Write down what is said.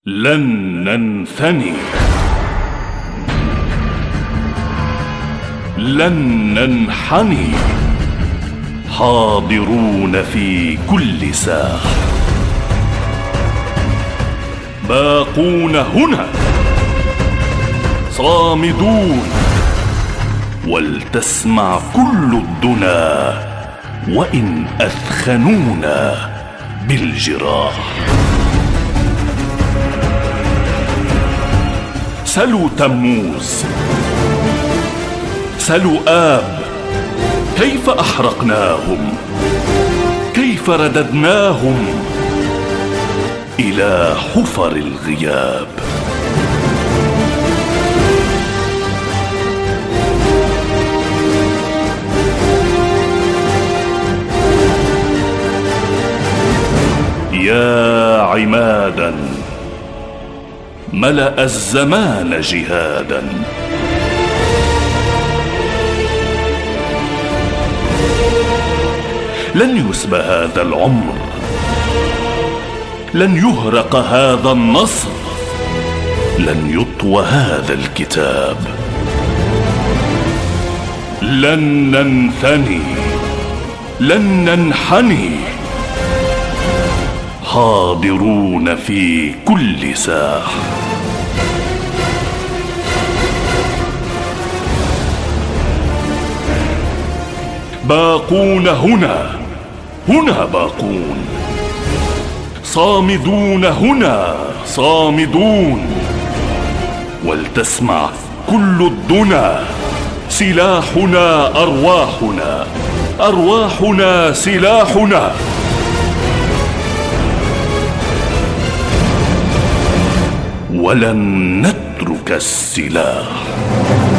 لن ننثني، لن ننحني، حاضرون في كل ساح، باقون هنا، صامدون، ولتسمع كل الدنا وإن أثخنونا بالجراح. سلوا تموز، سلوا آب، كيف أحرقناهم، كيف رددناهم إلى حفر الغياب. يا عمادا ملأ الزمان جهادا، لن يسبى هذا العمر، لن يهرق هذا النصر، لن يطوى هذا الكتاب. لن ننثني، لن ننحني، حاضرون في كل ساح. باقون هنا، هنا باقون، صامدون هنا، صامدون، ولتسمع كل الدنا، سلاحنا أرواحنا، أرواحنا سلاحنا. ولن نترك السلاح.